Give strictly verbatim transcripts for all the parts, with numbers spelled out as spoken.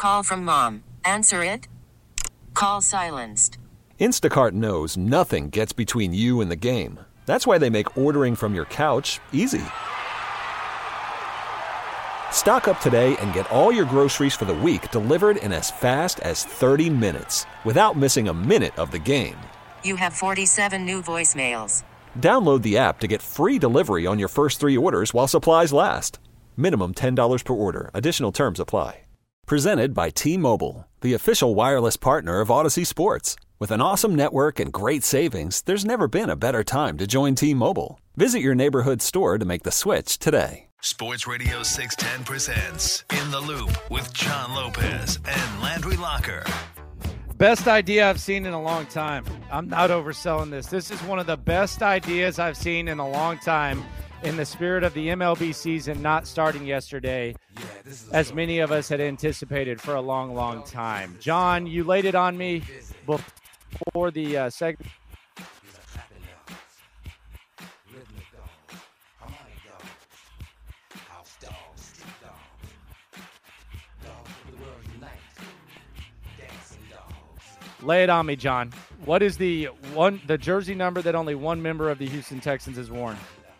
Call from mom. Answer it. Call silenced. Instacart knows nothing gets between you and the game. That's why they make ordering from your couch easy. Stock up today and get all your groceries for the week delivered in as fast as thirty minutes without missing a minute of the game. You have forty-seven new voicemails. Download the app to get free delivery on your first three orders while supplies last. Minimum ten dollars per order. Additional terms apply. Presented by T-Mobile, the official wireless partner of Odyssey Sports. With an awesome network and great savings, there's never been a better time to join T-Mobile. Visit your neighborhood store to make the switch today. Sports Radio six ten presents In the Loop with John Lopez and Landry Locker. Best idea I've seen in a long time. I'm not overselling this. This is one of the best ideas I've seen in a long time in the spirit of the M L B season not starting yesterday, as many of us had anticipated for a long, long time. John, you laid it on me before the uh, segment. Lay it on me, John. What is the one the jersey number that only one member of the Houston Texans has worn?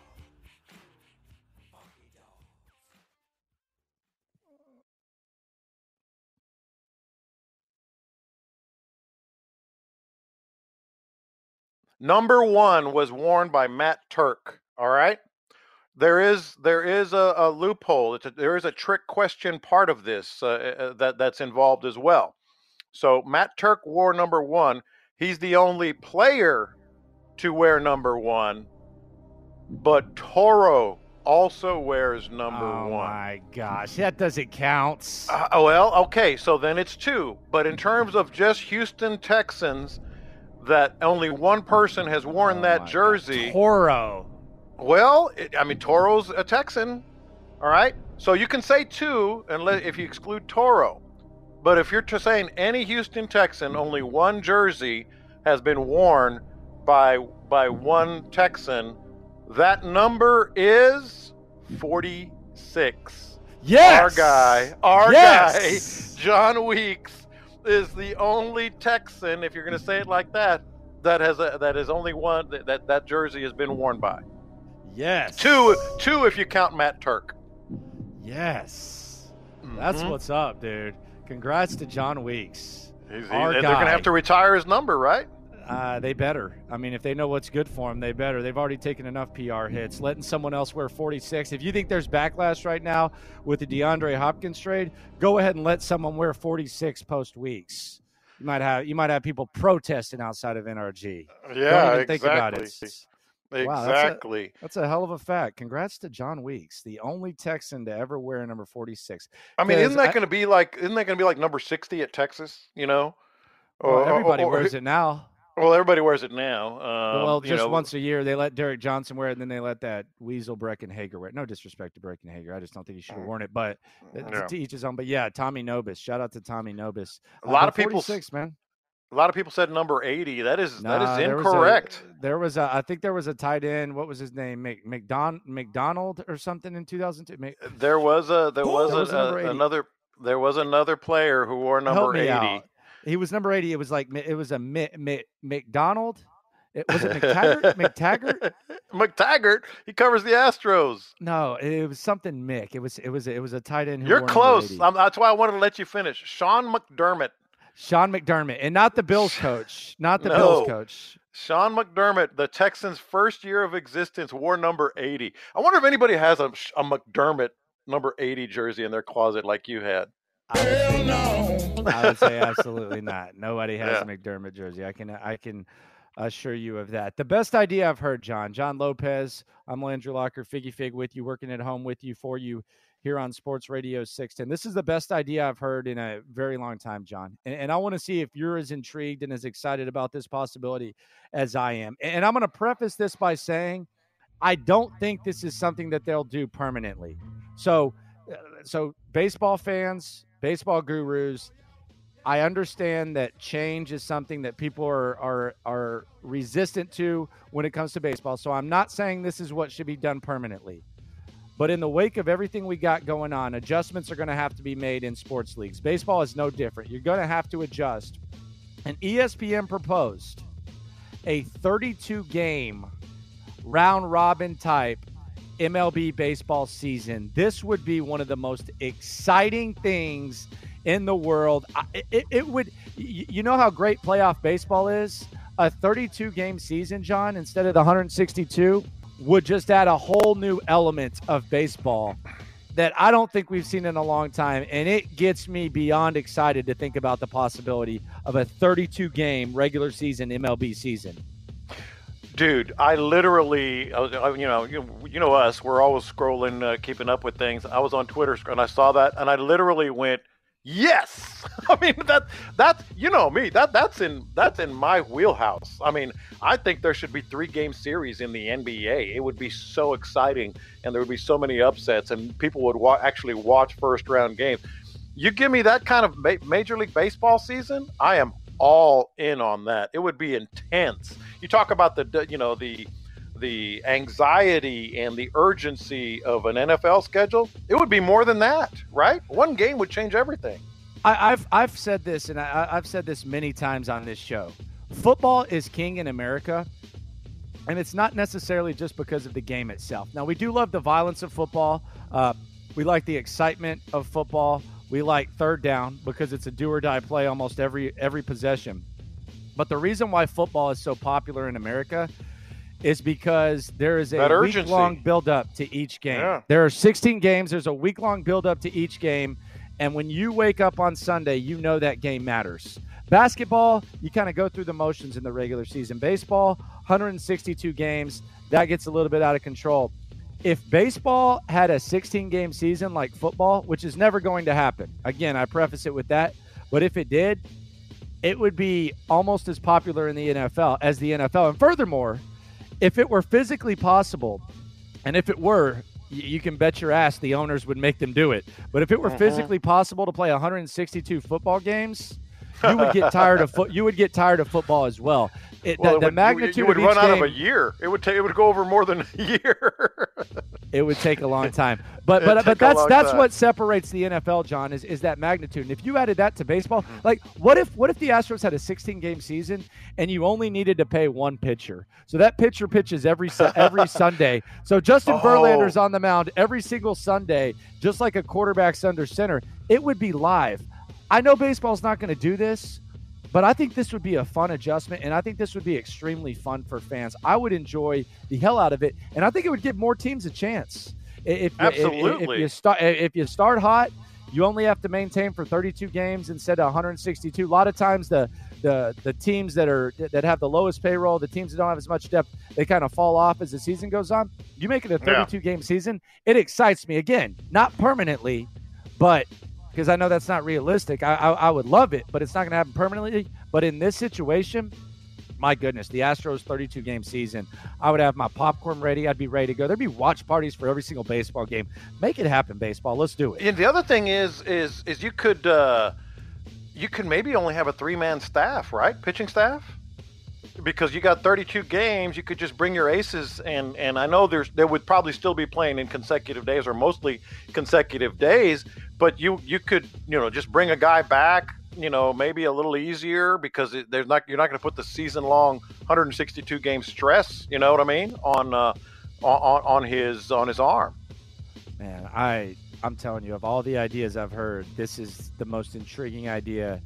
Number one was worn by Matt Turk. All right. There is there is a, a loophole. It's a, there is a trick question part of this uh, that that's involved as well. So Matt Turk wore number one. He's the only player to wear number one, but Toro also wears number oh one. Oh my gosh, that doesn't count. Uh, well, okay, so then it's two. But in terms of just Houston Texans, that only one person has worn oh that jersey. God. Toro. Well, it, I mean, Toro's a Texan, all right? So you can say two and let, if you exclude Toro. But if you're to saying any Houston Texan, only one jersey has been worn by by one Texan, that number is forty-six. Yes! Our guy, our yes! guy, John Weeks, is the only Texan, if you're going to say it like that, that has a, that is only one that, that that jersey has been worn by. Yes. Two, two if you count Matt Turk. Yes. Mm-hmm. That's what's up, dude. Congrats to John Weeks. He's, Our they're guy. going to have to retire his number, right? Uh, they better. I mean, if they know what's good for them, they better. They've already taken enough P R hits. Letting someone else wear forty-six. If you think there's backlash right now with the DeAndre Hopkins trade, go ahead and let someone wear forty-six post Weeks. You might have you might have people protesting outside of N R G. Yeah, Don't even exactly. think about it. Exactly. Wow, that's, a, that's a hell of a fact. Congrats to John Weeks, the only Texan to ever wear number forty-six. I mean, isn't that going to be like isn't that going to be like number sixty at Texas? You know, well, or, everybody or, or, wears it now. Well, everybody wears it now. Um, well, just you know, once a year, they let Derek Johnson wear it, and then they let that weasel Breckenhager wear it. No disrespect to Breckenhager. I just don't think he should have worn it, but yeah. to each his own. But, yeah, Tommy Nobis. Shout out to Tommy Nobis. A lot uh, of people man. A lot of people said number eighty. That is nah, that is there incorrect. Was a, there was a, I think there was a tight end. What was his name? Mc, McDon, McDonald or something in two thousand two. Mc, there was a there was, there was a, a, another there was another player who wore number eighty. Out. He was number eighty. It was like it was a Mc, Mc, McDonald. It was it McTaggart. McTaggart. McTaggart. He covers the Astros. No, it was something Mick. It was it was it was a tight end. Who You're wore close. I'm, that's why I wanted to let you finish. Sean McDermott. Sean McDermott, and not the Bills coach, not the no. Bills coach. Sean McDermott, the Texans' first year of existence, wore number eighty. I wonder if anybody has a, a McDermott number eighty jersey in their closet like you had. I would say no. I would say absolutely not. Nobody has yeah. a McDermott jersey. I can I can assure you of that. The best idea I've heard, John. John Lopez. I'm Landry Locker, Figgy Fig with you, working at home with you, for you, here on Sports Radio six ten. This is the best idea I've heard in a very long time, John. And, and I want to see if you're as intrigued and as excited about this possibility as I am. And, and I'm going to preface this by saying I don't think this is something that they'll do permanently. So, uh, so baseball fans, baseball gurus, I understand that change is something that people are, are, are resistant to when it comes to baseball. So I'm not saying this is what should be done permanently. But in the wake of everything we got going on, adjustments are going to have to be made in sports leagues. Baseball is no different. You're going to have to adjust. And E S P N proposed a thirty-two game round robin type M L B baseball season. This would be one of the most exciting things in the world. It, it, it would, you know how great playoff baseball is? A thirty-two game season, John, instead of the one hundred sixty-two, would just add a whole new element of baseball that I don't think we've seen in a long time. And it gets me beyond excited to think about the possibility of a thirty-two game regular season M L B season. Dude, I literally, you know, you know us, we're always scrolling, uh, keeping up with things. I was on Twitter and I saw that and I literally went, yes. I mean, that that's, you know me, that that's in that's in my wheelhouse. I mean, I think there should be three game series in the N B A. It would be so exciting and there would be so many upsets and people would wa- actually watch first round games. You give me that kind of ma- Major League Baseball season, I am all in on that. It would be intense. You talk about the, you know, the the anxiety and the urgency of an N F L schedule. It would be more than that, right? One game would change everything. I, I've I've said this, and I, I've said this many times on this show. Football is king in America, and it's not necessarily just because of the game itself. Now, we do love the violence of football. Uh, we like the excitement of football. We like third down because it's a do-or-die play almost every every possession. But the reason why football is so popular in America is because there is a week-long build-up to each game. Yeah. There are sixteen games. There's a week-long build-up to each game. And when you wake up on Sunday, you know that game matters. Basketball, you kind of go through the motions in the regular season. Baseball, one hundred sixty-two games. That gets a little bit out of control. If baseball had a sixteen game season like football, which is never going to happen, again, I preface it with that, but if it did, it would be almost as popular in the N F L as the N F L. And furthermore, if it were physically possible, and if it were, you can bet your ass the owners would make them do it. But if it were uh-huh. physically possible to play one hundred sixty-two football games, you would get tired of foot. You would get tired of football as well. It, well, the, it the would, magnitude you would of run each out game, of a year. It would take. It would go over more than a year. It would take a long time. But It'd but but that's that's time. What separates the N F L, John, is is that magnitude. And if you added that to baseball, mm-hmm. like what if what if the Astros had a sixteen game season and you only needed to pay one pitcher? So that pitcher pitches every every Sunday. So Justin oh. Verlander's on the mound every single Sunday, just like a quarterback's under center. It would be live. I know baseball's not going to do this, but I think this would be a fun adjustment, and I think this would be extremely fun for fans. I would enjoy the hell out of it, and I think it would give more teams a chance. If, Absolutely. If, if you start, if you start hot, you only have to maintain for thirty-two games instead of one hundred sixty-two. A lot of times, the the the teams that are that have the lowest payroll, the teams that don't have as much depth, they kind of fall off as the season goes on. You make it a thirty-two game yeah. season, it excites me again, not permanently, but. Because I know that's not realistic. I, I I would love it, but it's not going to happen permanently. But in this situation, my goodness, the Astros thirty-two game season, I would have my popcorn ready. I'd be ready to go. There'd be watch parties for every single baseball game. Make it happen, baseball. Let's do it. And the other thing is, is, is you could, uh, you could maybe only have a three man staff, right? Pitching staff. Because you got thirty-two games, you could just bring your aces, and, and I know there's there would probably still be playing in consecutive days or mostly consecutive days, but you you could you know just bring a guy back, you know maybe a little easier because it, there's not you're not going to put the season long one hundred sixty-two game stress, you know what I mean, on uh, on on his on his arm. Man, I I'm telling you, of all the ideas I've heard, this is the most intriguing idea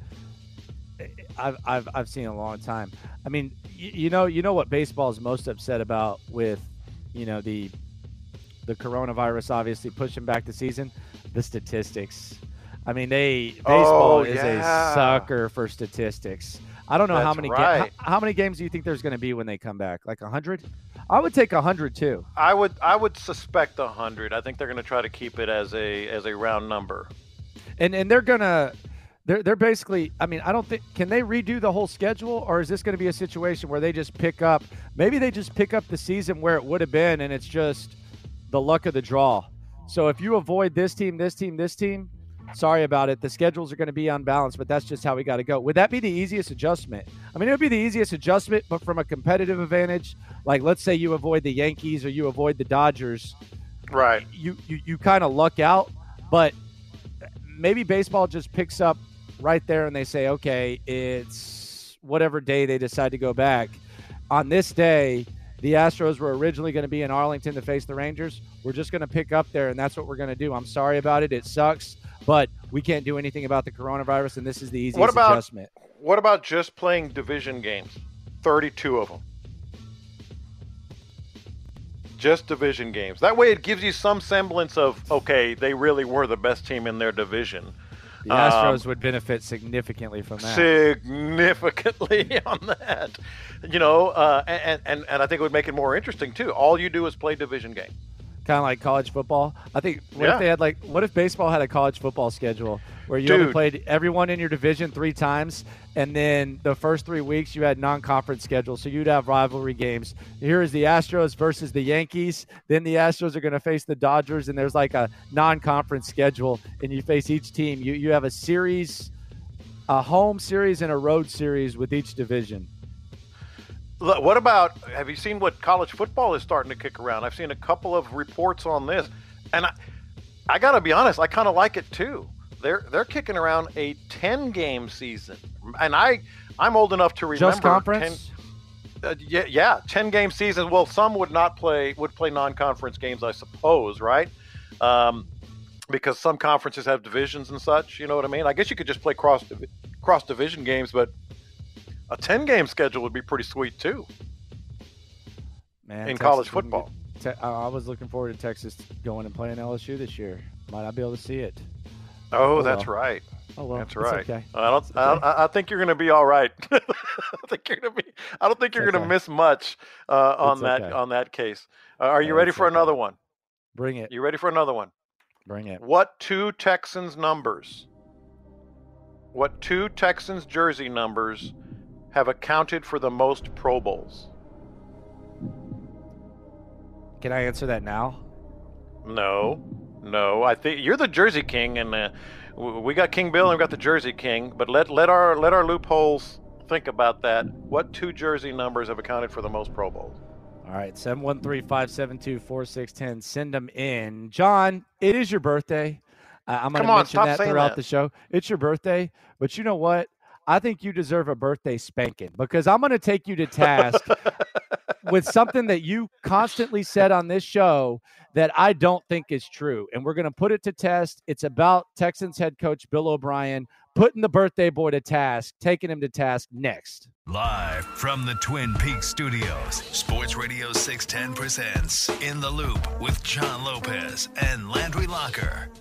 I've I've I've seen in a long time. I mean, you, you know, you know what baseball is most upset about with, you know, the the coronavirus obviously pushing back the season, the statistics. I mean, they baseball oh, is yeah. a sucker for statistics. I don't know That's how many right. ga- how, how many games do you think there's going to be when they come back? Like a hundred? I would take a hundred too. I would I would suspect a hundred. I think they're going to try to keep it as a as a round number. And and they're gonna. They're they're basically, I mean, I don't think, can they redo the whole schedule, or is this going to be a situation where they just pick up, maybe they just pick up the season where it would have been and it's just the luck of the draw. So if you avoid this team, this team, this team, sorry about it. The schedules are going to be unbalanced, but that's just how we got to go. Would that be the easiest adjustment? I mean, it would be the easiest adjustment, but from a competitive advantage, like let's say you avoid the Yankees or you avoid the Dodgers. Right. You you, you kind of luck out, but maybe baseball just picks up right there and they say, okay, it's whatever day they decide to go back. On this day, the Astros were originally going to be in Arlington to face the Rangers. We're just going to pick up there, and that's what we're going to do. I'm sorry about it. It sucks, but we can't do anything about the coronavirus, and this is the easiest what about, adjustment. What about just playing division games? thirty-two of them. Just division games. That way it gives you some semblance of, okay, they really were the best team in their division. The Astros um, would benefit significantly from that. Significantly on that. You know, uh, and, and, and I think it would make it more interesting, too. All you do is play division games. Kind of like college football. I think, what yeah. if they had like, what if baseball had a college football schedule where you Dude. only played everyone in your division three times, and then the first three weeks you had non-conference schedule, so you'd have rivalry games. Here is the Astros versus the Yankees. Then the Astros are going to face the Dodgers, and there's like a non-conference schedule, and you face each team. You you have a series, a home series and a road series with each division. What about, have you seen what college football is starting to kick around? I've seen a couple of reports on this, and I, I got to be honest, I kind of like it too. They're they're kicking around a ten-game season, and I I'm old enough to remember. Just conference? ten, uh, yeah, yeah, ten-game season. Well, some would not play would play non-conference games, I suppose, right? Um, because some conferences have divisions and such. You know what I mean? I guess you could just play cross cross division games, but a ten-game schedule would be pretty sweet too. Man, in Texas college football. Te- I was looking forward to Texas going and playing L S U this year. Might not be able to see it. Oh, oh that's well. right. Oh well, that's right. Okay. I don't. Okay. I, I think you're going to be all right. I think you're going to be. I don't think you're It's going to okay. miss much uh, on It's that okay. on that case. Uh, are you Yeah, ready it's for okay. another one? Bring it. You ready for another one? Bring it. What two Texans numbers? What two Texans jersey numbers have accounted for the most Pro Bowls? Can I answer that now? No, no. I think you're the Jersey King, and uh, w- we got King Bill and we got the Jersey King. But let let our let our loopholes think about that. What two jersey numbers have accounted for the most Pro Bowls? All right, seven one three, five seven two, four six one zero. Send them in. John, it is your birthday. Uh, I'm going to Come on, mention stop that saying throughout that. the show. It's your birthday, but you know what? I think you deserve a birthday spanking because I'm going to take you to task with something that you constantly said on this show that I don't think is true. And we're going to put it to test. It's about Texans head coach Bill O'Brien putting the birthday boy to task, taking him to task next. Live from the Twin Peaks studios, Sports Radio six ten presents In the Loop with John Lopez and Landry Locker.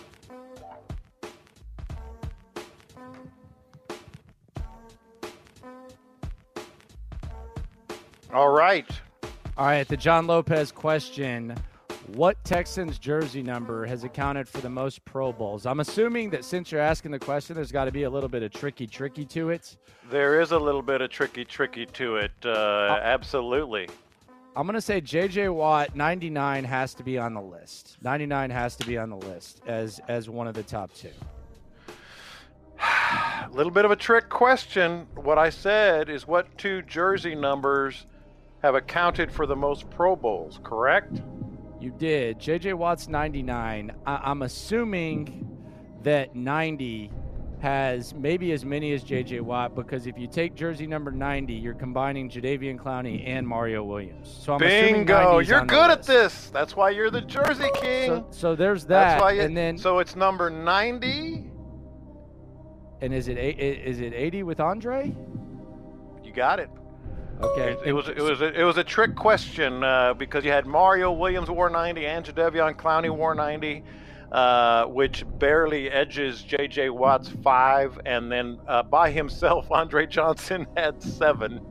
All right. All right, the John Lopez question. What Texans jersey number has accounted for the most Pro Bowls? I'm assuming that since you're asking the question, there's got to be a little bit of tricky, tricky to it. There is a little bit of tricky, tricky to it. Uh, uh, absolutely. I'm going to say J J Watt, ninety-nine, has to be on the list. ninety-nine has to be on the list as as one of the top two. A little bit of a trick question. What I said is what two jersey numbers have accounted for the most Pro Bowls, correct? You did. J J Watt's ninety-nine. I- I'm assuming that ninety has maybe as many as J J Watt because if you take jersey number ninety, you're combining Jadeveon Clowney and Mario Williams. So I'm assuming Bingo! ninety is You're on the good at list. this. That's why you're the Jersey King. So, so there's that. That's why. You, and then so it's number ninety. and is it eight, is it eighty with Andre? You got it. Okay. It, it was it was a, it was a trick question uh, because you had Mario Williams wore ninety and Jadeveon Clowney wore ninety, uh, which barely edges J J Watt's five, and then uh, by himself Andre Johnson had seven.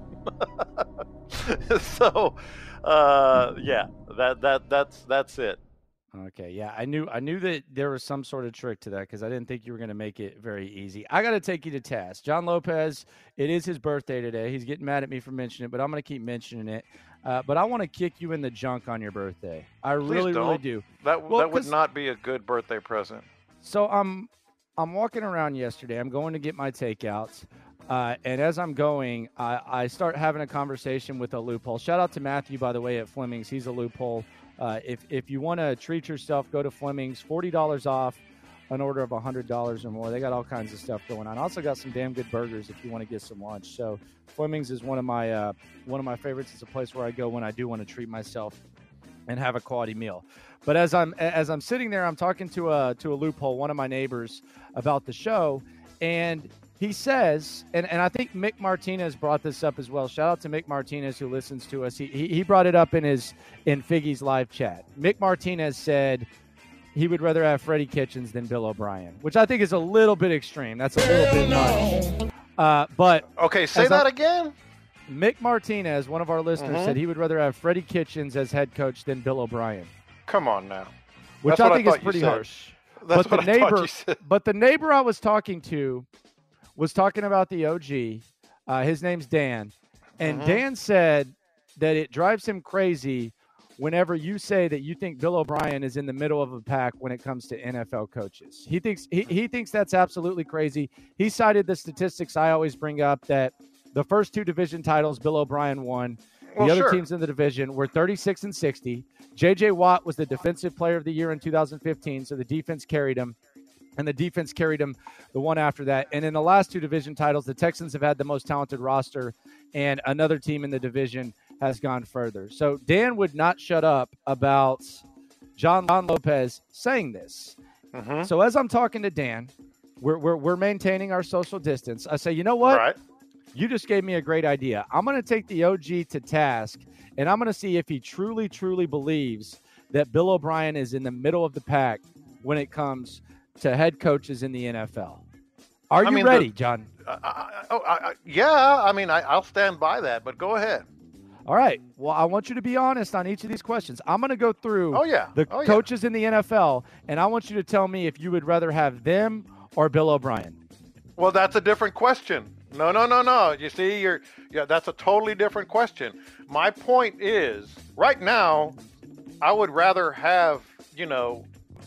so, uh, yeah, that that that's that's it. Okay, yeah, I knew I knew that there was some sort of trick to that because I didn't think you were going to make it very easy. I got to take you to task. John Lopez, it is his birthday today. He's getting mad at me for mentioning it, but I'm going to keep mentioning it. Uh, but I want to kick you in the junk on your birthday. I Please really, don't. really do. That Well, that would 'cause- not be a good birthday present. So I'm I'm walking around yesterday. I'm going to get my takeouts. Uh, and as I'm going, I, I start having a conversation with a loophole. Shout out to Matthew, by the way, at Fleming's. He's a loophole Uh, if if you want to treat yourself, go to Fleming's. forty dollars off an order of one hundred dollars or more. They got all kinds of stuff going on. Also got some damn good burgers if you want to get some lunch. So Fleming's is one of my uh, one of my favorites. It's a place where I go when I do want to treat myself and have a quality meal. But as I'm as I'm sitting there, I'm talking to a to a loophole, one of my neighbors, about the show, and he says, and, and I think Mick Martinez brought this up as well. Shout out to Mick Martinez who listens to us. He he, he brought it up in his in Figgy's live chat. Mick Martinez said he would rather have Freddie Kitchens than Bill O'Brien, which I think is a little bit extreme. That's a little bit much. Uh, but okay, say that I, again. Mick Martinez, one of our listeners, mm-hmm. said he would rather have Freddie Kitchens as head coach than Bill O'Brien. Come on now. Which That's I think I is pretty harsh. That's but what the I neighbor, thought you said. But the neighbor I was talking to was talking about the O G. Uh, his name's Dan. And mm-hmm. Dan said that it drives him crazy whenever you say that you think Bill O'Brien is in the middle of a pack when it comes to N F L coaches. He thinks he, he thinks that's absolutely crazy. He cited the statistics I always bring up that the first two division titles Bill O'Brien won. The well, other sure. teams in the division were thirty-six and sixty. J J. Watt was the defensive player of the year in two thousand fifteen, so the defense carried him. And the defense carried him the one after that. And in the last two division titles, the Texans have had the most talented roster, and another team in the division has gone further. So Dan would not shut up about John, John Lopez saying this. Mm-hmm. So as I'm talking to Dan, we're, we're, we're maintaining our social distance. I say, you know what? Right. You just gave me a great idea. I'm going to take the O G to task, and I'm going to see if he truly, truly believes that Bill O'Brien is in the middle of the pack when it comes to head coaches in the N F L. Are I you mean, ready, the, John? Uh, I, oh, I, I, yeah, I mean, I, I'll stand by that, but go ahead. All right. Well, I want you to be honest on each of these questions. I'm going to go through oh, yeah. the oh, coaches yeah. in the N F L, and I want you to tell me if you would rather have them or Bill O'Brien. Well, that's a different question. No, no, no, no. You see, you're yeah, that's a totally different question. My point is, right now, I would rather have, you know,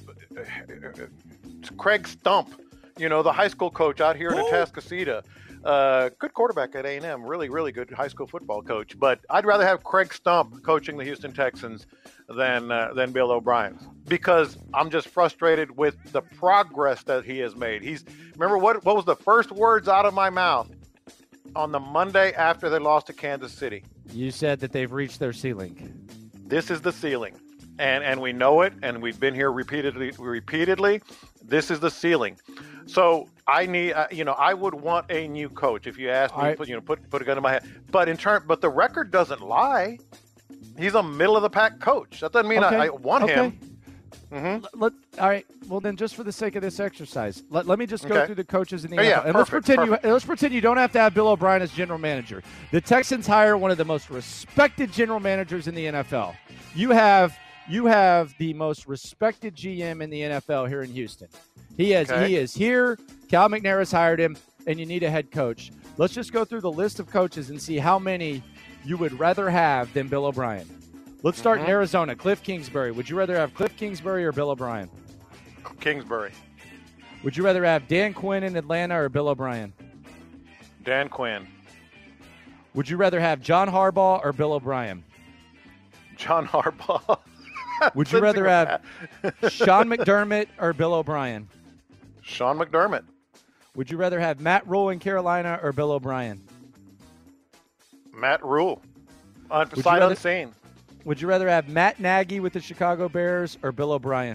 Craig Stump, you know, the high school coach out here in Atascocita. Uh, good quarterback at A and M, really, really good high school football coach. But I'd rather have Craig Stump coaching the Houston Texans than uh, than Bill O'Brien, because I'm just frustrated with the progress that he has made. He's remember what what was the first words out of my mouth on the Monday after they lost to Kansas City? You said that they've reached their ceiling. This is the ceiling, and and we know it, and we've been here repeatedly, repeatedly. This is the ceiling. So I need, uh, you know, I would want a new coach. If you ask me, right. put, you know, put put a gun in my head. But in turn, but the record doesn't lie. He's a middle of the pack coach. That doesn't mean okay. I, I want okay. him. Mm-hmm. Let, all right. Well, then, just for the sake of this exercise, let, let me just go okay. through the coaches in the oh, N F L. Yeah, and perfect, let's pretend perfect. you let's pretend you don't have to have Bill O'Brien as general manager. The Texans hire one of the most respected general managers in the N F L. You have you have the most respected G M in the N F L here in Houston. He has okay. he is here. Cal McNair has hired him, and you need a head coach. Let's just go through the list of coaches and see how many you would rather have than Bill O'Brien. Let's start mm-hmm. in Arizona. Cliff Kingsbury. Would you rather have Cliff Kingsbury or Bill O'Brien? Kingsbury. Would you rather have Dan Quinn in Atlanta or Bill O'Brien? Dan Quinn. Would you rather have John Harbaugh or Bill O'Brien? John Harbaugh. Would you rather have Sean McDermott or Bill O'Brien? Sean McDermott. Would you rather have Matt Rule in Carolina or Bill O'Brien? Matt Rule. On Would sight you rather, unseen. Would you rather have Matt Nagy with the Chicago Bears or Bill O'Brien?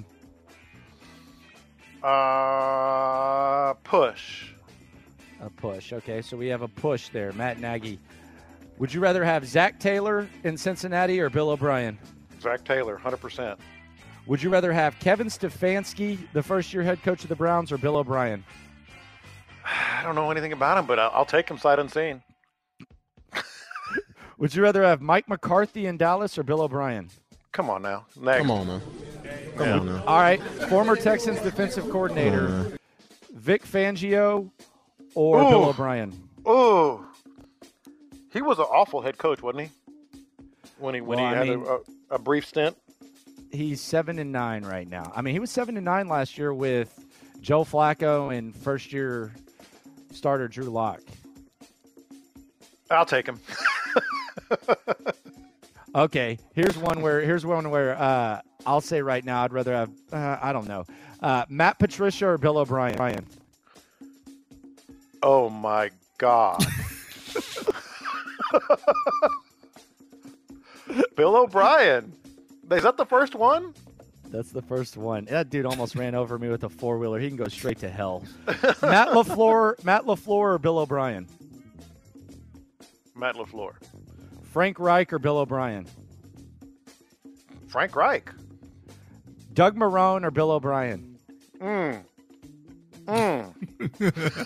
Uh, push. A push. Okay, so we have a push there. Matt Nagy. Would you rather have Zach Taylor in Cincinnati or Bill O'Brien? Zach Taylor, one hundred percent. Would you rather have Kevin Stefanski, the first-year head coach of the Browns, or Bill O'Brien? I don't know anything about him, but I'll, I'll take him sight unseen. Would you rather have Mike McCarthy in Dallas or Bill O'Brien? Come on now. Next. Come on now. Come yeah. on now. All right, former Texans defensive coordinator, Vic Fangio or Ooh. Bill O'Brien? Oh, he was an awful head coach, wasn't he? When he when Well, he I had mean, a, a brief stint. He's seven and nine right now. I mean, he was seven and nine last year with Joe Flacco and first-year starter Drew Lock. I'll take him. Okay, here's one where here's one where uh, I'll say right now I'd rather have uh, I don't know uh, Matt Patricia or Bill O'Brien. Brian. Oh my God. Bill O'Brien. Is that the first one? That's the first one. That dude almost ran over me with a four wheeler. He can go straight to hell. Matt LaFleur, Matt LaFleur or Bill O'Brien. Matt LaFleur. Frank Reich or Bill O'Brien. Frank Reich. Doug Marrone or Bill O'Brien. Mm. Mm.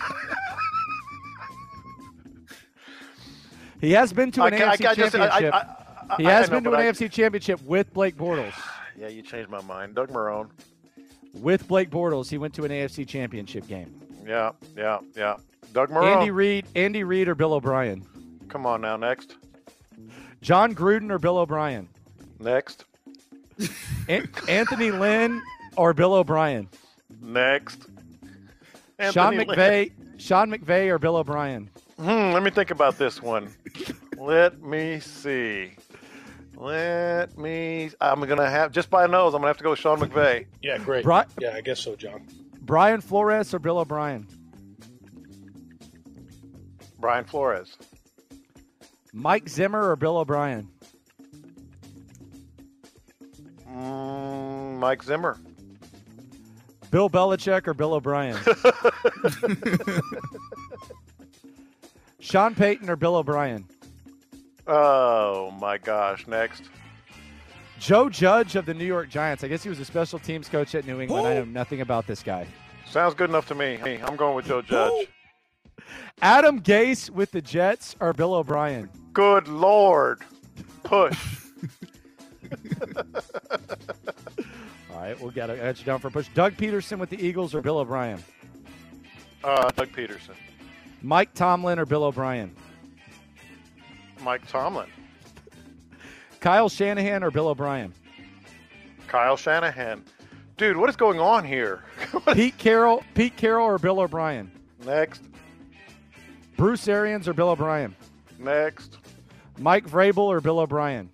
He has been to an I, A F C I, I just, championship. I, I, I, he has I know, been to an I, A F C championship with Blake Bortles. Yeah, you changed my mind. Doug Marrone. With Blake Bortles, he went to an A F C championship game. Yeah, yeah, yeah. Doug Marrone. Andy Reid, Andy Reid or Bill O'Brien. Come on now, next. John Gruden or Bill O'Brien. Next. An- Anthony Lynn or Bill O'Brien. Next. Anthony Sean Lynn. McVay, Sean McVay or Bill O'Brien. Hmm, let me think about this one. Let me see. Let me. I'm gonna have just by nose. I'm gonna have to go with Sean McVay. Yeah, great. Bri- yeah, I guess so, John. Brian Flores or Bill O'Brien. Brian Flores. Mike Zimmer or Bill O'Brien. Mm, Mike Zimmer. Bill Belichick or Bill O'Brien. Sean Payton or Bill O'Brien. Oh my gosh! Next. Joe Judge of the New York Giants. I guess he was a special teams coach at New England. I know nothing about this guy. Sounds good enough to me. I'm going with Joe Judge. Adam Gase with the Jets or Bill O'Brien. Good Lord. Push. All right, we'll get, get you down for a push. Doug Peterson with the Eagles or Bill O'Brien. Uh, Doug Peterson. Mike Tomlin or Bill O'Brien. Mike Tomlin. Kyle Shanahan or Bill O'Brien. Kyle Shanahan. Dude, what is going on here? Pete Carroll, Pete Carroll or Bill O'Brien. Next. Bruce Arians or Bill O'Brien. Next. Mike Vrabel or Bill O'Brien.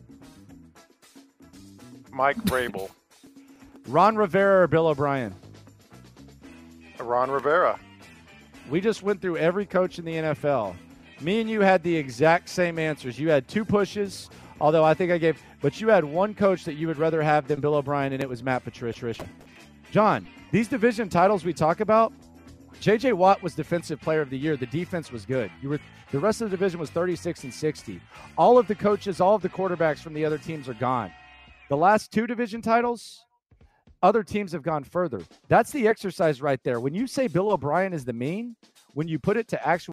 Mike Vrabel. Ron Rivera or Bill O'Brien. Ron Rivera. We just went through every coach in the N F L. Me and you had the exact same answers. You had two pushes, although I think I gave, but you had one coach that you would rather have than Bill O'Brien, and it was Matt Patricia. John, these division titles we talk about, J J Watt was Defensive Player of the Year. The defense was good. You were the rest of the division was thirty-six and sixty. All of the coaches, all of the quarterbacks from the other teams are gone. The last two division titles, other teams have gone further. That's the exercise right there. When you say Bill O'Brien is the mean, when you put it to actual.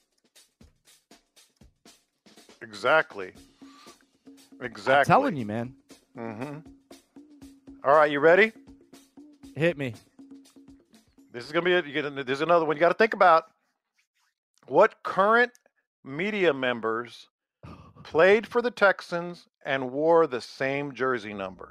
Exactly. Exactly. I'm telling you, man. Mm-hmm. All right, you ready? Hit me. This is gonna be it. You get. There's another one. You got to think about what current media members played for the Texans and wore the same jersey number.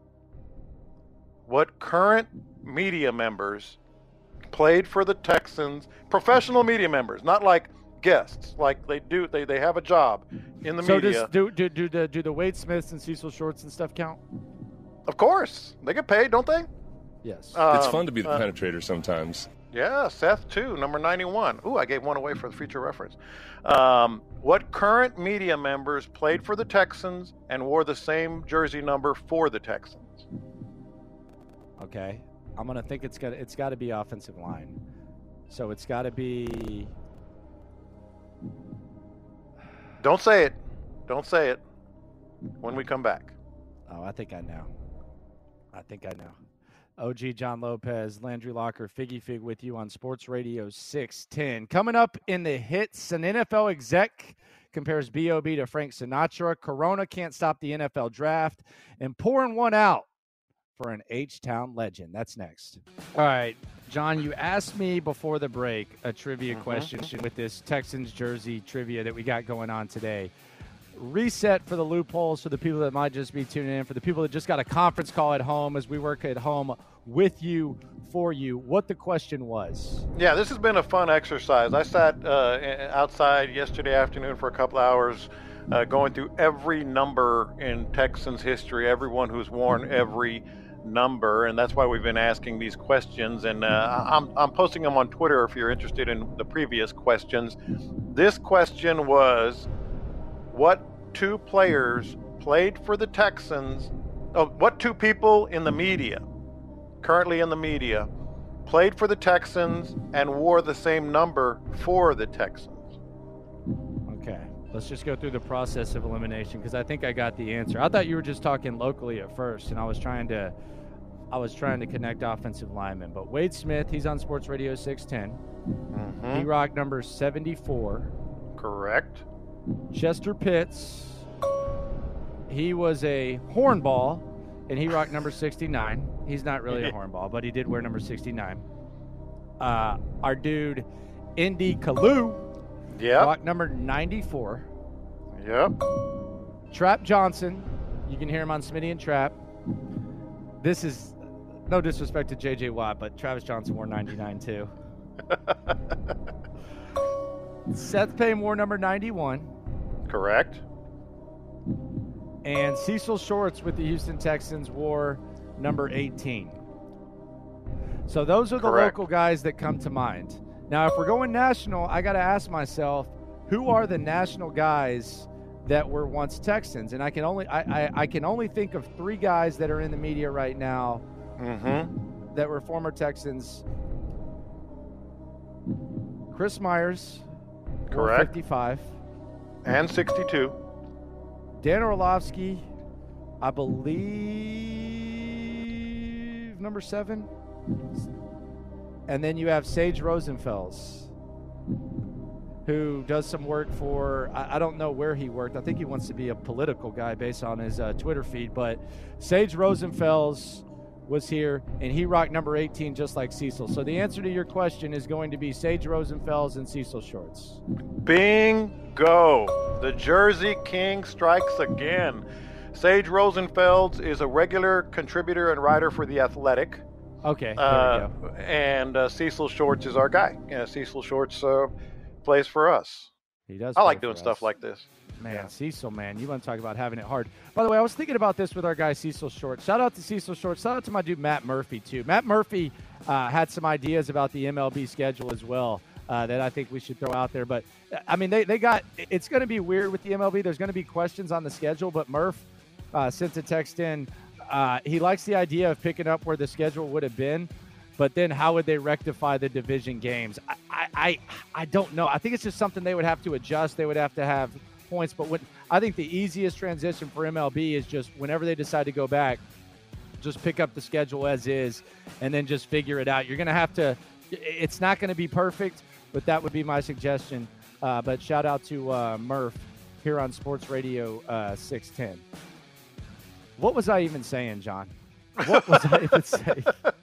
What current media members played for the Texans? Professional media members, not like guests. Like they do. They they have a job in the so media. Does, do do do the do the Wade Smiths and Cecil Shorts and stuff count? Of course, they get paid, don't they? Yes. Um, It's fun to be the uh, penetrator sometimes. Yeah, Seth too, number ninety-one. Ooh, I gave one away for the future reference. Um, what current media members played for the Texans and wore the same jersey number for the Texans? Okay. I'm gonna think it's got it's got to be offensive line. So it's got to be. Don't say it. Don't say it. When we come back. Oh, I think I know. I think I know. O G John Lopez, Landry Locker, Figgy Fig with you on Sports Radio six ten. Coming up in the hits, an N F L exec compares B O B to Frank Sinatra. Corona can't stop the N F L draft. And pouring one out for an H-Town legend. That's next. All right, John, you asked me before the break a trivia Mhm. question with this Texans jersey trivia that we got going on today. Reset for the loopholes for the people that might just be tuning in, for the people that just got a conference call at home as we work at home with you, for you, what the question was. Yeah, this has been a fun exercise. I sat uh, outside yesterday afternoon for a couple hours uh, going through every number in Texans history, everyone who's worn every number, and that's why we've been asking these questions. And uh, I'm, I'm posting them on Twitter if you're interested in the previous questions. This question was, what two players played for the Texans? Oh, what two people in the media, currently in the media, played for the Texans and wore the same number for the Texans? Okay, let's just go through the process of elimination, because I think I got the answer. I thought you were just talking locally at first, and I was trying to I was trying to connect offensive linemen. But Wade Smith, he's on Sports Radio six ten. Mm-hmm. He rocked number seventy-four. Correct. Chester Pitts, he was a hornball, and he rocked number sixty-nine. He's not really a hornball, but he did wear number sixty-nine. Uh, our dude, Indy Kalu, Yep. rocked number ninety-four. Yep. Trap Johnson, you can hear him on Smitty and Trap. This is no disrespect to J J Watt, but Travis Johnson wore ninety-nine too. Seth Payne wore number ninety-one. Correct. And Cecil Shorts with the Houston Texans wore number eighteen. So those are the Correct. local guys that come to mind. Now, if we're going national, I got to ask myself, who are the national guys that were once Texans? And I can only I, I, I can only think of three guys that are in the media right now Mm-hmm. that were former Texans. Chris Myers, wore Correct. fifty-five. And sixty-two. Dan Orlovsky, I believe number seven. And then you have Sage Rosenfels, who does some work for, I, I don't know where he worked. I think he wants to be a political guy based on his uh, Twitter feed. But Sage Rosenfels was here, and he rocked number eighteen just like Cecil. So the answer to your question is going to be Sage Rosenfels and Cecil Shorts. Bingo! The Jersey King strikes again. Sage Rosenfels is a regular contributor and writer for The Athletic. Okay, there Uh, we go. and uh, Cecil Shorts is our guy. Yeah, Cecil Shorts uh, plays for us. He does. I like play doing for stuff us. like this. Man, Yeah. Cecil, man, you want to talk about having it hard. By the way, I was thinking about this with our guy Cecil Short. Shout out to Cecil Short. Shout out to my dude Matt Murphy, too. Matt Murphy uh, had some ideas about the M L B schedule as well uh, that I think we should throw out there. But, I mean, they, they got – it's going to be weird with the M L B. There's going to be questions on the schedule, but Murph uh, sent a text in. Uh, he likes the idea of picking up where the schedule would have been, but then how would they rectify the division games? I, I, I, I don't know. I think it's just something they would have to adjust. They would have to have points. But what I think the easiest transition for M L B is just whenever they decide to go back, just pick up the schedule as is and then just figure it out. You're going to have to – it's not going to be perfect, but that would be my suggestion. Uh, but shout out to uh, Murph here on Sports Radio uh, six ten. What was I even saying, John? What was I even saying?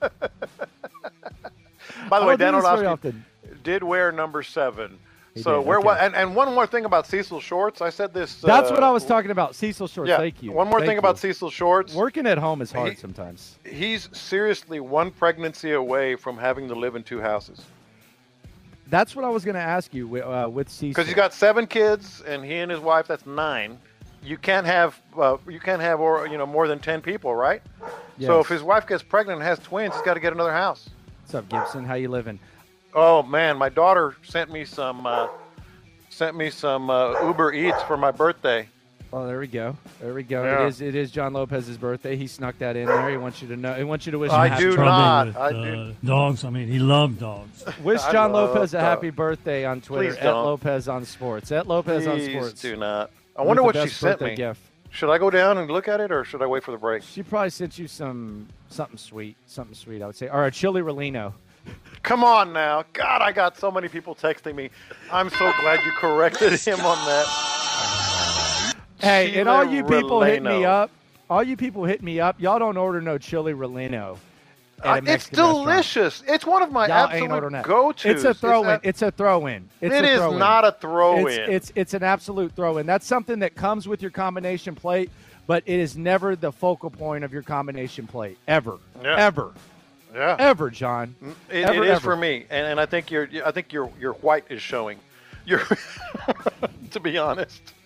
By the I way, don't do Dan this very Orlovsky often. did wear number seven. He so did, where okay. what? And, and one more thing about Cecil Shorts. I said this. That's uh, what I was talking about. Cecil Shorts. Yeah. Thank you. One more Thank thing about you. Cecil Shorts. Working at home is hard He- sometimes. He's seriously one pregnancy away from having to live in two houses. That's what I was going to ask you with, uh, with Cecil. Because he's got seven kids, and he and his wife, that's nine. You can't have, uh, you can't have, or you know, more than ten people, right? So Yes. if his wife gets pregnant and has twins, he's got to get another house. What's up, Gibson? How you living? Oh man, my daughter sent me some, uh, sent me some uh, Uber Eats for my birthday. Oh, there we go. There we go. Yeah. It is. It is John Lopez's birthday. He snuck that in there. He wants you to know. He wants you to wish him I a happy do birthday. not. With, I uh, do. dogs. I mean, he loved dogs. Wish I John love Lopez a dog. happy birthday on Twitter. Please At don't. Lopez on Sports. At Lopez on Please Sports. do not. I With wonder the what she best sent birthday me. gift. Should I go down and look at it, or should I wait for the break? She probably sent you some something sweet, something sweet. I would say, or a chili Rellino. Come on now. God, I got so many people texting me. I'm so glad you corrected him on that. Hey, Chile and all you people hitting me Relleno. up, all you people hitting me up, y'all don't order no chili Relleno. at a Uh, it's Mexican restaurant. delicious. It's one of my Y'all ain't ordering absolute that. go-tos. It's a throw-in. that- It's a throw-in. It's It a is throw-in. not a throw-in. It's, it's it's an absolute throw-in. That's something that comes with your combination plate, but it is never the focal point of your combination plate ever, Yeah. ever, yeah. ever, John. It, Ever, it is ever. for me, and, and I think your I think your your white is showing. Your, to be honest.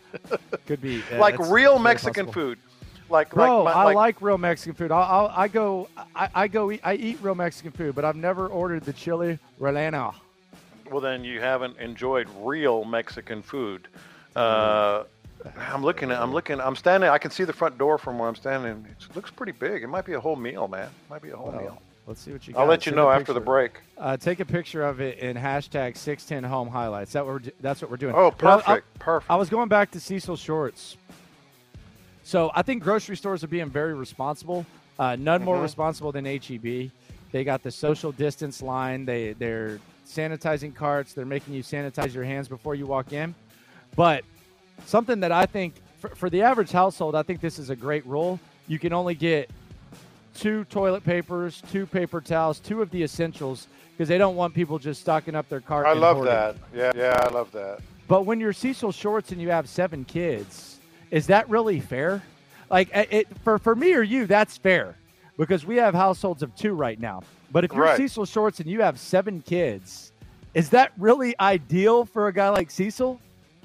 Could be uh, like that's real very Mexican possible. food. Like, Bro, like, my, I like, like real Mexican food. I'll, I'll I go I, I go eat, I eat real Mexican food, but I've never ordered the chili relleno. Well, then you haven't enjoyed real Mexican food. Uh, I'm looking at. I'm looking. I'm standing. I can see the front door from where I'm standing. It looks pretty big. It might be a whole meal, man. It might be a whole Well, meal. let's see what you got. I'll let you Send know a after the picture. break. Uh, take a picture of it in hashtag six ten home highlights. That what we're, do- that's what we're doing. Oh, But I- I- perfect. Perfect. I was going back to Cecil Shorts. So I think grocery stores are being very responsible. Uh, none more Mhm. responsible than H E B. They got the social distance line. They they're sanitizing carts. They're making you sanitize your hands before you walk in. But something that I think for, for the average household, I think this is a great rule. You can only get two toilet papers, two paper towels, two of the essentials because they don't want people just stocking up their cart. I and love hoarding. that. Yeah, yeah, I love that. But when you're Cecil Shorts and you have seven kids, is that really fair? Like, it, it for, for me or you, that's fair because we have households of two right now. But if you're Right. Cecil Shorts and you have seven kids, is that really ideal for a guy like Cecil?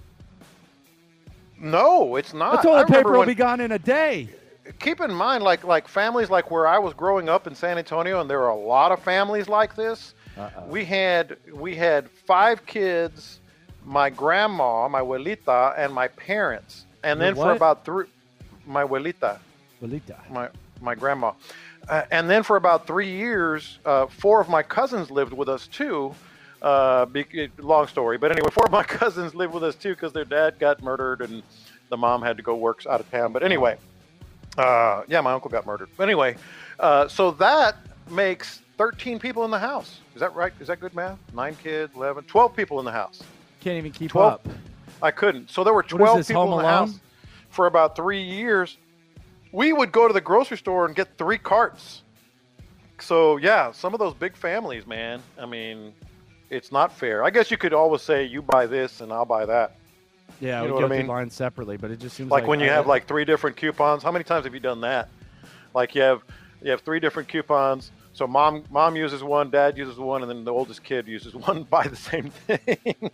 No, it's not. The I toilet remember paper will when- be gone in a day. Keep in mind, like like families like where I was growing up in San Antonio, and there are a lot of families like this. Uh-oh. We had we had five kids, my grandma, my abuelita, and my parents, and Your then for what? about three, my abuelita, Bolita. my my grandma, uh, and then for about three years, uh, four of my cousins lived with us too. Uh, be, long story, but anyway, four of my cousins lived with us too because their dad got murdered and the mom had to go work out of town. But anyway, uh, yeah, my uncle got murdered. But anyway, uh, so that makes thirteen people in the house. Is that right? Is that good math? Nine kids, eleven, twelve people in the house. Can't even keep twelve up. I couldn't. So there were is twelve this, people Home in the Alone? house for about three years. We would go to the grocery store and get three carts. So yeah, some of those big families, man. I mean, it's not fair. I guess you could always say you buy this and I'll buy that. Yeah, You we know go what I through mean? lines separately, but it just seems Like like when you I- have like three different coupons. How many times have you done that? Like you have you have three different coupons. So mom mom uses one, dad uses one, and then the oldest kid uses one. Buy the same thing.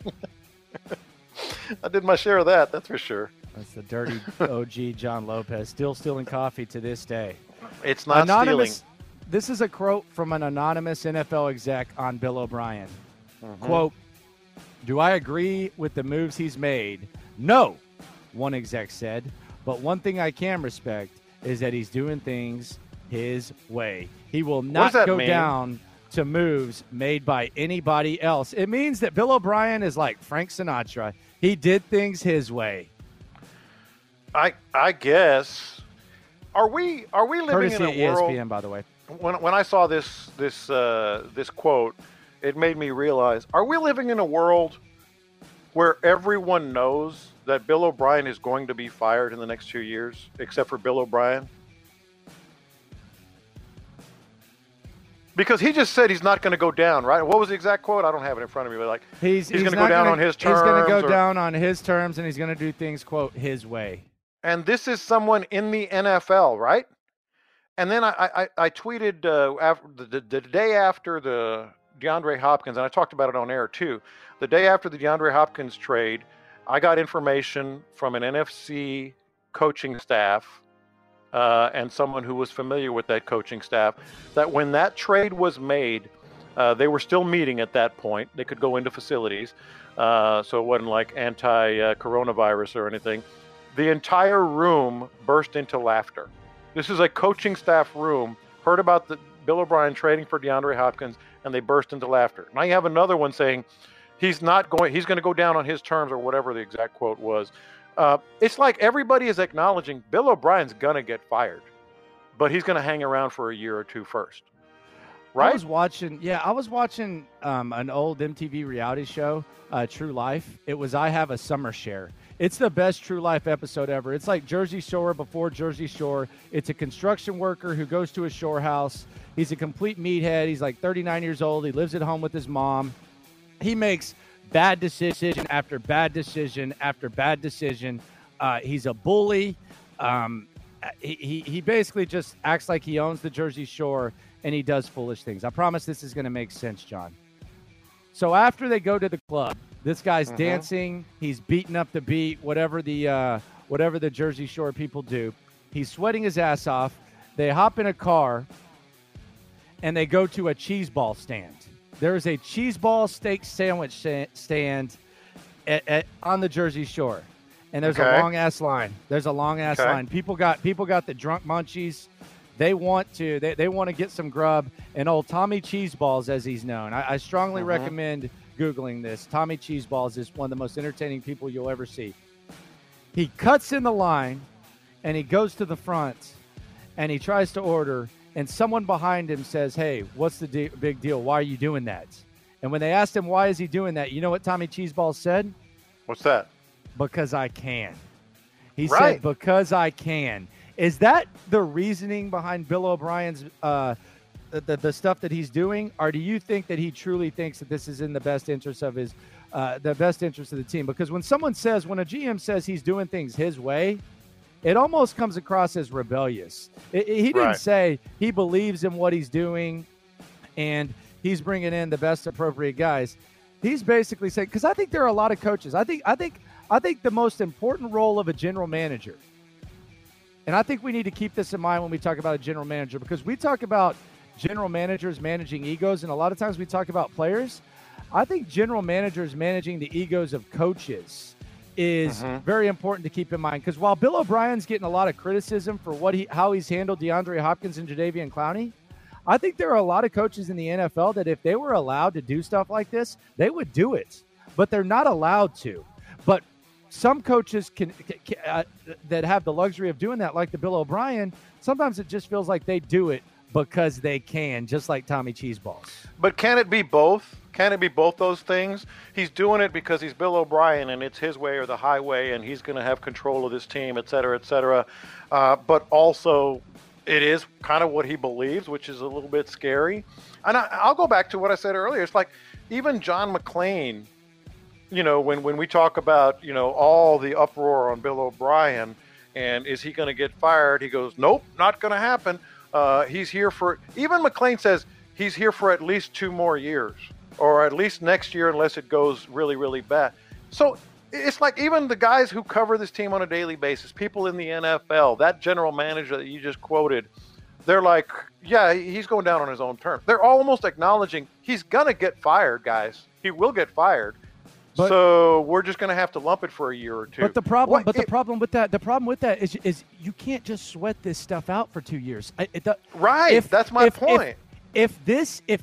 I did my share of that. That's for sure. That's the dirty O G John Lopez, still stealing coffee to this day. It's not anonymous. stealing. This is a quote from an anonymous N F L exec on Bill O'Brien. Mm-hmm. Quote, do I agree with the moves he's made? No, one exec said. But one thing I can respect is that he's doing things his way. He will does not that go mean? down to moves made by anybody else. It means that Bill O'Brien is like Frank Sinatra. He did things his way. I I guess. Are we are we living Courtesy in a of E S P N, world? by the way. When when I saw this this uh, this quote, it made me realize: are we living in a world where everyone knows that Bill O'Brien is going to be fired in the next two years, except for Bill O'Brien? Because he just said he's not going to go down, right? What was the exact quote? I don't have it in front of me, but like He's, he's, going to not go down gonna- on his He's going to terms. go or- down on his terms, and he's going to do things, quote, his way. And this is someone in the N F L, right? And then I I, I tweeted uh, after, the, the day after the DeAndre Hopkins, and I talked about it on air too. The day after the DeAndre Hopkins trade, I got information from an N F C coaching staff uh, and someone who was familiar with that coaching staff that when that trade was made, uh, they were still meeting at that point. They could go into facilities, uh, so it wasn't like anti-coronavirus or anything. The entire room burst into laughter. This is a coaching staff room, heard about the Bill O'Brien trading for DeAndre Hopkins, and they burst into laughter. Now you have another one saying he's not going, he's going to go down on his terms or whatever the exact quote was. Uh, it's like everybody is acknowledging Bill O'Brien's going to get fired, but he's going to hang around for a year or two first. I Right? was watching, yeah, I was watching um, an old M T V reality show, uh, True Life. It was I Have a Summer Share. It's the best True Life episode ever. It's like Jersey Shore before Jersey Shore. It's a construction worker who goes to a shore house. He's a complete meathead. He's like thirty-nine years old. He lives at home with his mom. He makes bad decision after bad decision after bad decision. Uh, he's a bully. Um, he, he he basically just acts like he owns the Jersey Shore, and he does foolish things. I promise this is going to make sense, John. So after they go to the club, This guy's Mm-hmm. dancing. He's beating up the beat, whatever the uh, whatever the Jersey Shore people do. He's sweating his ass off. They hop in a car, and they go to a cheese ball stand. There is a cheese ball steak sandwich stand at, at, on the Jersey Shore, and there's Okay. a long ass line. There's a long ass Okay. line. People got people got the drunk munchies. They want to they, they want to get some grub. And old Tommy Cheeseballs, as he's known, I, I strongly Mm-hmm. recommend Googling this. Tommy Cheeseballs is one of the most entertaining people you'll ever see. He cuts in the line, and he goes to the front, and he tries to order, and someone behind him says, "Hey, what's the de- big deal? Why are you doing that?" And when they asked him why is he doing that, you know what Tommy Cheeseballs said? What's that? Because I can. He Right. said, because I can. Is that the reasoning behind Bill O'Brien's uh, the, the the stuff that he's doing, or do you think that he truly thinks that this is in the best interest of his uh, the best interest of the team? Because when someone says, when a G M says he's doing things his way, it almost comes across as rebellious. It, it- he didn't Right. say he believes in what he's doing and he's bringing in the best appropriate guys. He's basically saying, because I think there are a lot of coaches. I think I think I think the most important role of a general manager, and I think we need to keep this in mind when we talk about a general manager, because we talk about general managers managing egos, and a lot of times we talk about players. I think general managers managing the egos of coaches is Mhm. very important to keep in mind, because while Bill O'Brien's getting a lot of criticism for what he how he's handled DeAndre Hopkins and Jadeveon Clowney, I think there are a lot of coaches in the N F L that if they were allowed to do stuff like this, they would do it, but they're not allowed to. But some coaches can, can uh, that have the luxury of doing that, like the Bill O'Brien, sometimes it just feels like they do it because they can, just like Tommy Cheeseballs. But can it be both? Can it be both those things? He's doing it because he's Bill O'Brien and it's his way or the highway, and he's going to have control of this team, et cetera, et cetera. Uh, but also, it is kind of what he believes, which is a little bit scary. And I, I'll go back to what I said earlier. It's like even John McClain, you know, when, when we talk about, you know, all the uproar on Bill O'Brien and is he going to get fired? He goes, nope, not going to happen. Uh, he's here for, even McClain says he's here for at least two more years, or at least next year unless it goes really, really bad. So it's like even the guys who cover this team on a daily basis, people in the N F L, that general manager that you just quoted, they're like, yeah, he's going down on his own terms. They're almost acknowledging he's going to get fired, guys. He will get fired. But- so we're just going to have to lump it for a year or two. But the problem, What- but the it- problem with that, the problem with that is, is you can't just sweat this stuff out for two years. I, it, the, Right, if- that's my if- if- point. If this, if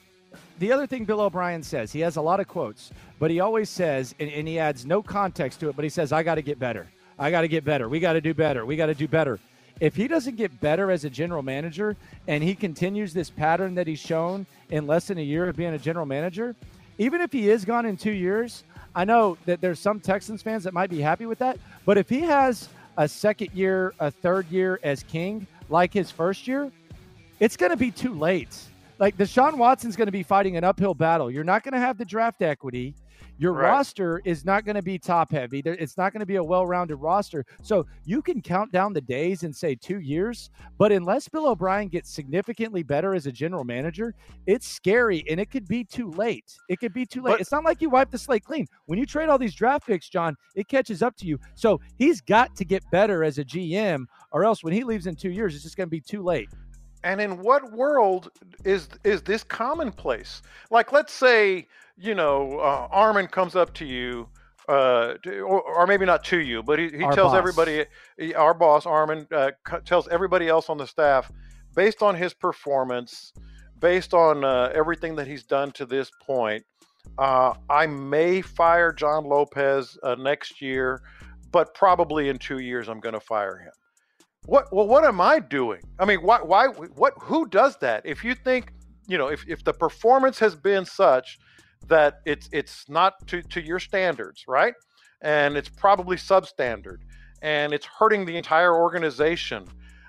the other thing Bill O'Brien says, he has a lot of quotes, but he always says, and, and he adds no context to it, but he says, I got to get better. I got to get better. We got to do better. We got to do better. If he doesn't get better as a general manager and he continues this pattern that he's shown in less than a year of being a general manager, even if he is gone in two years, I know that there's some Texans fans that might be happy with that, but if he has a second year, a third year as king, like his first year, it's going to be too late. Like Deshaun Watson's going to be fighting an uphill battle. You're not going to have the draft equity. Your Right. roster is not going to be top heavy. There- It's not going to be a well-rounded roster. So you can count down the days and say two years, but unless Bill O'Brien gets significantly better as a general manager, it's scary and it could be too late. It could be too late. But- It's not like you wipe the slate clean. When you trade all these draft picks, John, it catches up to you. So he's got to get better as a G M, or else when he leaves in two years, it's just going to be too late. And in what world is is this commonplace? Like, let's say, you know, uh, Armin comes up to you, uh, to- or, or maybe not to you, but he, he Our tells boss. everybody, he- our boss, Armin, uh, co- tells everybody else on the staff, based on his performance, based on uh, everything that he's done to this point, uh, I may fire John Lopez uh, next year, but probably in two years I'm going to fire him. What? Well, what am I doing? I mean, why? Why? What? Who does that? If you think, you know, if, if the performance has been such that it's it's not to, to your standards, right? And it's probably substandard, and it's hurting the entire organization,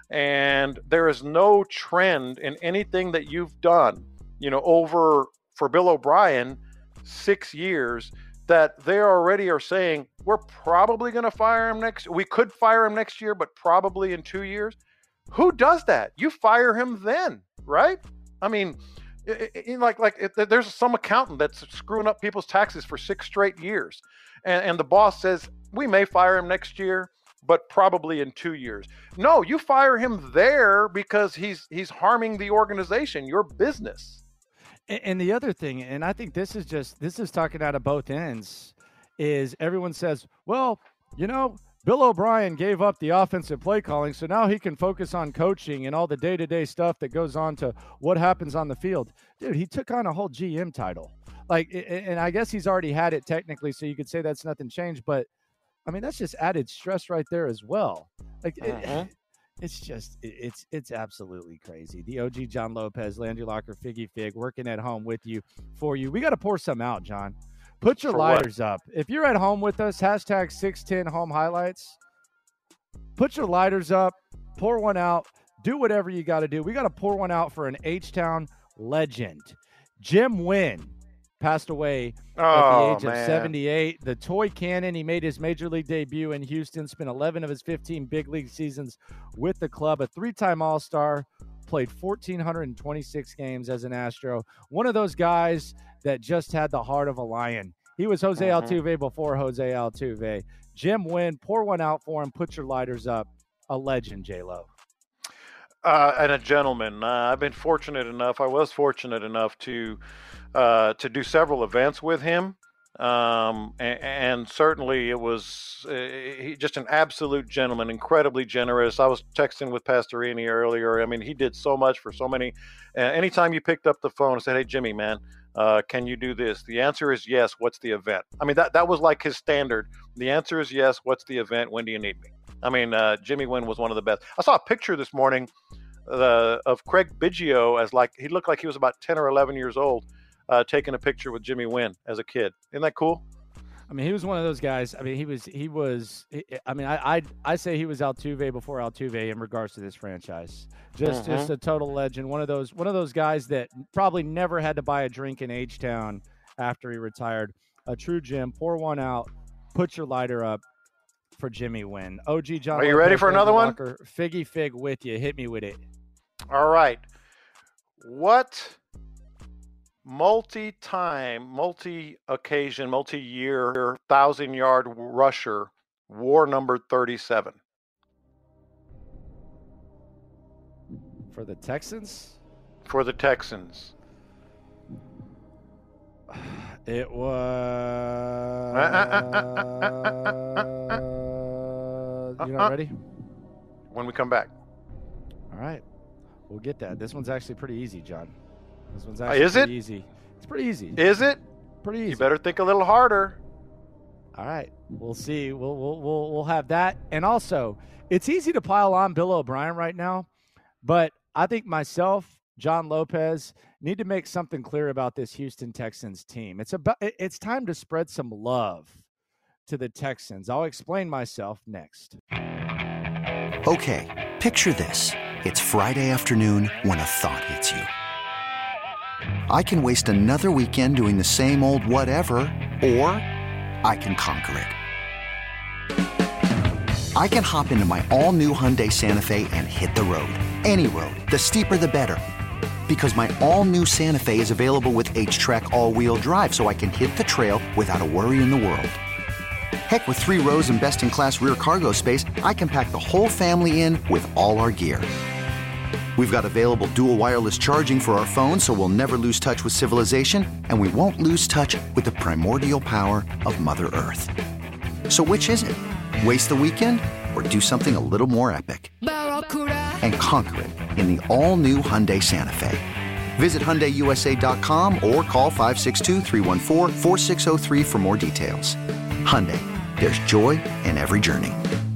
and there is no trend in anything that you've done, you know, over for Bill O'Brien, six years. That they already are saying we're probably going to fire him next. We could fire him next year, but probably in two years. Who does that? You fire him then, right? I mean, It, it, like like it, there's some accountant that's screwing up people's taxes for six straight years, and, and the boss says we may fire him next year, but probably in two years. No, you fire him there because he's he's harming the organization, your business. And, and the other thing, and I think this is just this is talking out of both ends, is everyone says, well, you know, Bill O'Brien gave up the offensive play calling, so now he can focus on coaching and all the day-to-day stuff that goes on to what happens on the field. Dude, he took on a whole G M title. Like, and I guess he's already had it technically, so you could say that's nothing changed, but I mean, that's just added stress right there as well. Like, uh-huh. it, it's just, it, it's it's absolutely crazy. The O G John Lopez, Landry Locker, Figgy Fig, working at home with you, for you. We got to pour some out, John. Put your For lighters what? up. If you're at home with us, hashtag six ten home highlights. Put your lighters up. Pour one out. Do whatever you got to do. We got to pour one out for an H-Town legend. Jim Wynn passed away oh, at the age man. of seventy-eight. The toy cannon. He made his major league debut in Houston. Spent eleven of his fifteen big league seasons with the club. A three-time All-Star. Played one thousand four hundred twenty-six games as an Astro. One of those guys that just had the heart of a lion. He was Jose mm-hmm. Altuve before Jose Altuve. Jim Wynn, pour one out for him. Put your lighters up. A legend, J-Lo. Uh, and a gentleman. Uh, I've been fortunate enough. I was fortunate enough to uh, to do several events with him. Um, and, and certainly it was uh, he, just an absolute gentleman, incredibly generous. I was texting with Pastorini earlier. I mean, he did so much for so many. Uh, anytime you picked up the phone and said, hey, Jimmy, man, uh, can you do this? The answer is yes. What's the event? I mean, that, that was like his standard. The answer is yes. What's the event? When do you need me? I mean, uh, Jimmy Wynn was one of the best. I saw a picture this morning uh, of Craig Biggio as like, he looked like he was about ten or eleven years old. Uh, taking a picture with Jimmy Wynn as a kid. Isn't that cool? I mean, he was one of those guys. I mean, he was, he was, I mean, I, I, I say he was Altuve before Altuve in regards to this franchise. Just, mm-hmm. just a total legend. One of those, one of those guys that probably never had to buy a drink in H-Town after he retired. A true Jim. Pour one out. Put your lighter up for Jimmy Wynn. O G John. Are you ready for another one? Figgy Fig with you. Hit me with it. All right. What multi-time, multi-occasion, multi-year, thousand-yard rusher wore number thirty-seven? For the Texans? For the Texans. It was... You not ready? When we come back. All right. We'll get that. This one's actually pretty easy, John. This one's actually Is pretty it? easy. It's pretty easy. Is it? Pretty easy. You better think a little harder. All right. We'll see. We'll we'll we'll we'll have that. And also, it's easy to pile on Bill O'Brien right now, but I think myself, John Lopez, need to make something clear about this Houston Texans team. It's about it's time to spread some love to the Texans. I'll explain myself next. Okay, picture this. It's Friday afternoon when a thought hits you. I can waste another weekend doing the same old whatever, or I can conquer it. I can hop into my all-new Hyundai Santa Fe and hit the road. Any road. The steeper, the better. Because my all-new Santa Fe is available with H-Track all-wheel drive, so I can hit the trail without a worry in the world. Heck, with three rows and best-in-class rear cargo space, I can pack the whole family in with all our gear. We've got available dual wireless charging for our phones, so we'll never lose touch with civilization, and we won't lose touch with the primordial power of Mother Earth. So which is it? Waste the weekend or do something a little more epic? And conquer it in the all-new Hyundai Santa Fe. Visit Hyundai U S A dot com or call five six two, three one four, four six zero three for more details. Hyundai, there's joy in every journey.